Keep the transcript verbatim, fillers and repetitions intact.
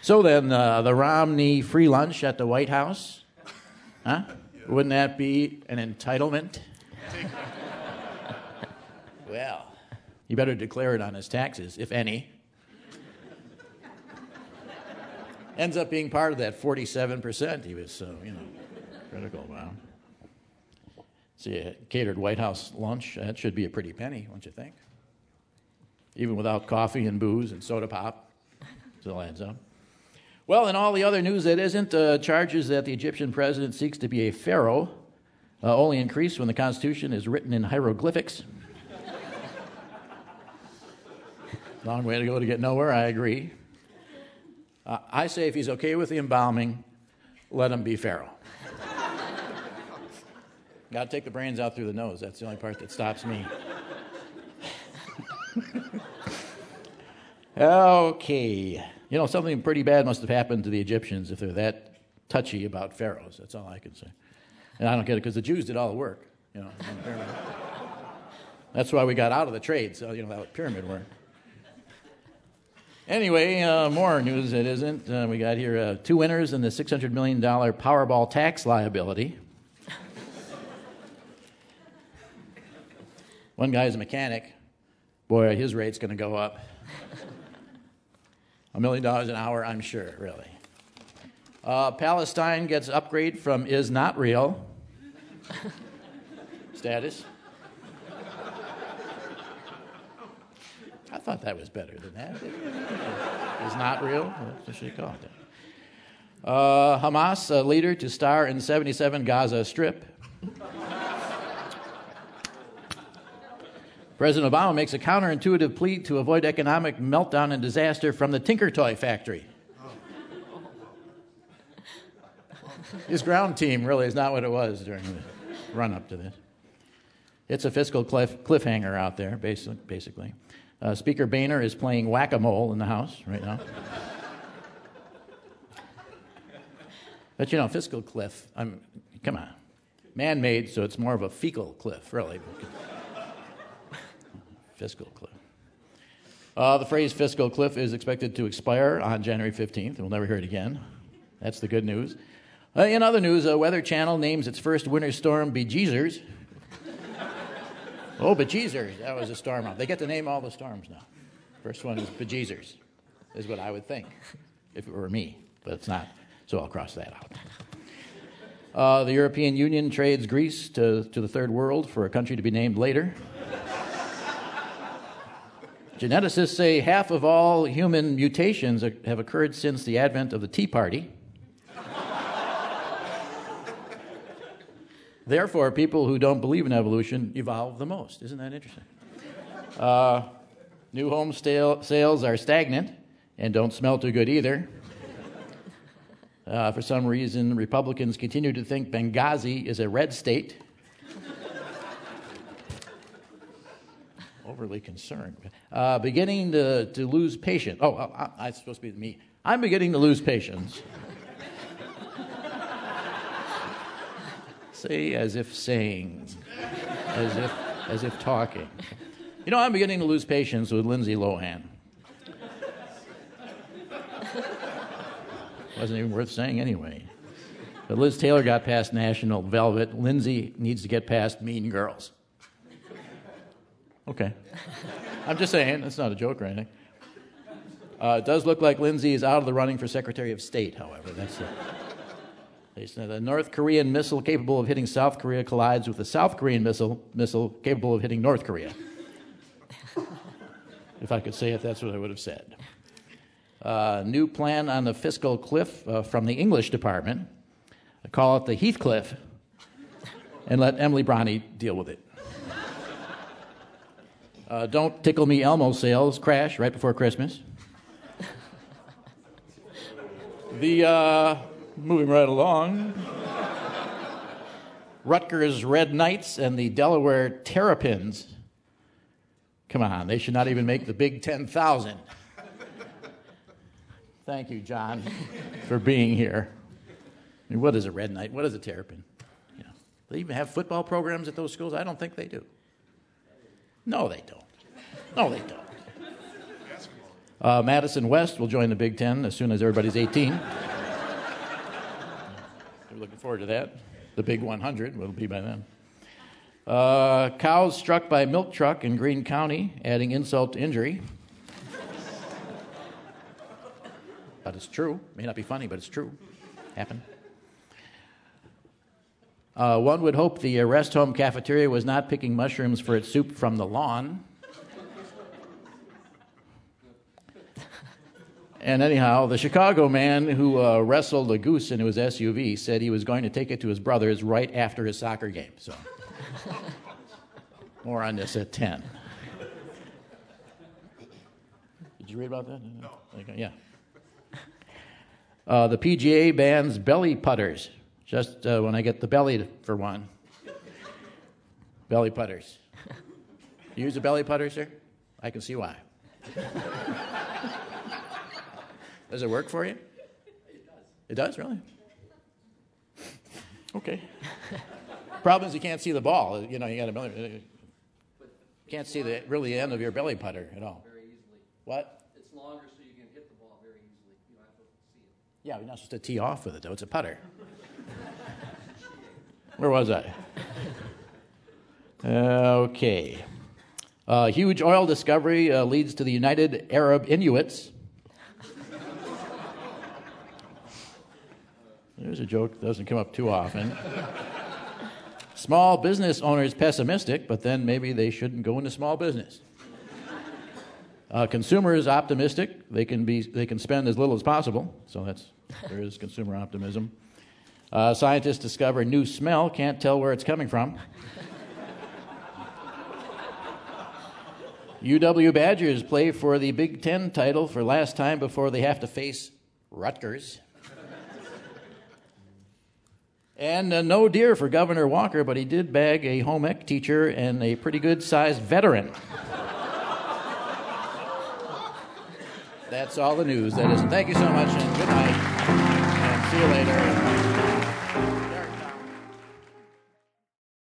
So then, uh, the Romney free lunch at the White House, huh? Wouldn't that be an entitlement? Well, he better declare it on his taxes, if any. Ends up being part of that forty-seven percent he was so, you know, critical about. See, a catered White House lunch, that should be a pretty penny, don't you think? Even without coffee and booze and soda pop, still adds up. Well, in all the other news that isn't, uh, charges that the Egyptian president seeks to be a pharaoh uh, only increase when the Constitution is written in hieroglyphics. Long way to go to get nowhere, I agree. Uh, I say if he's okay with the embalming, let him be pharaoh. Got to take the brains out through the nose. That's the only part that stops me. Okay. You know, something pretty bad must have happened to the Egyptians if they're that touchy about pharaohs. That's all I can say. And I don't get it because the Jews did all the work. You know, on the pyramid. That's why we got out of the trade, so, you know, that pyramid work. Anyway, uh, more news it isn't. Uh, we got here uh, two winners in the six hundred million dollars Powerball tax liability. One guy's a mechanic. Boy, his rate's going to go up. A million dollars an hour, I'm sure, really. Uh, Palestine gets upgrade from is not real status. I thought that was better than that. Is not real? What should you call it? Uh, Hamas uh, leader to star in seventy-seven Gaza Strip. President Obama makes a counterintuitive plea to avoid economic meltdown and disaster from the Tinker Toy factory. His ground team really is not what it was during the run-up to this. It's a fiscal cliff, cliffhanger out there, basically. Uh, Speaker Boehner is playing whack-a-mole in the House right now. But, you know, fiscal cliff, I'm, come on. Man-made, so it's more of a fecal cliff, really. Fiscal cliff. Uh, the phrase fiscal cliff is expected to expire on January fifteenth, and we'll never hear it again. That's the good news. Uh, in other news, uh, Weather Channel names its first winter storm Bejeezers. Oh, Bejeezers. That was a storm. They get to name all the storms now. First one is Bejeezers, is what I would think, if it were me, but it's not, so I'll cross that out. Uh, the European Union trades Greece to, to the third world for a country to be named later. Geneticists say half of all human mutations are, have occurred since the advent of the Tea Party. Therefore, people who don't believe in evolution evolve the most. Isn't that interesting? Uh, new home stale, sales are stagnant and don't smell too good either. Uh, for some reason, Republicans continue to think Benghazi is a red state. Overly concerned. Uh, beginning to, to lose patience. Oh, I, I, it's supposed to be me. I'm beginning to lose patience. Say as if saying, as if as if talking. You know, I'm beginning to lose patience with Lindsay Lohan. Wasn't even worth saying anyway. But Liz Taylor got past National Velvet. Lindsay needs to get past Mean Girls. Okay. I'm just saying, that's not a joke or anything. Uh, it does look like Lindsay is out of the running for Secretary of State, however. That's it. They said a North Korean missile capable of hitting South Korea collides with a South Korean missile missile capable of hitting North Korea. If I could say it, that's what I would have said. Uh, new plan on the fiscal cliff uh, from the English department. I call it the Heathcliff, and let Emily Bronte deal with it. Uh, don't Tickle Me Elmo sales crash right before Christmas. The, uh, moving right along, Rutgers Red Knights and the Delaware Terrapins. Come on, they should not even make the Big Ten Thousand. Thank you, John, for being here. I mean, what is a Red Knight? What is a Terrapin? You know, do they even have football programs at those schools? I don't think they do. No, they don't. No, they don't. Uh, Madison West will join the Big Ten as soon as everybody's eighteen. We're looking forward to that. The Big one hundred will be by then. Uh, cows struck by milk truck in Greene County, adding insult to injury. But it's true. May not be funny, but it's true. Happened. Uh, one would hope the uh, rest home cafeteria was not picking mushrooms for its soup from the lawn. And anyhow, the Chicago man who uh, wrestled a goose into his S U V said he was going to take it to his brother's right after his soccer game. So, more on this at ten. Did you read about that? No. Okay, yeah. Uh, the P G A bans belly putters. Just uh, when I get the belly for one. Belly putters. You use a belly putter, sir? I can see why. Does it work for you? It does. It does, really? Okay. Problem is you can't see the ball. You know, you got a belly. You can't see the really the end of your belly putter at all. Very easily. What? It's longer so you can hit the ball very easily. You don't have to see it. Yeah, you're not supposed to tee off with it, though. It's a putter. Where was I? Okay. Uh, huge oil discovery uh, leads to the United Arab Inuits. There's a joke that doesn't come up too often. Small business owners pessimistic, but then maybe they shouldn't go into small business. Uh, consumers optimistic. They can be they can spend as little as possible. So that's there is consumer optimism. Uh, scientists discover a new smell. Can't tell where it's coming from. U W Badgers play for the Big Ten title for last time before they have to face Rutgers. And uh, no deer for Governor Walker, but he did bag a home ec teacher and a pretty good-sized veteran. That's all the news. That is. Thank you so much, and good night. And see you later.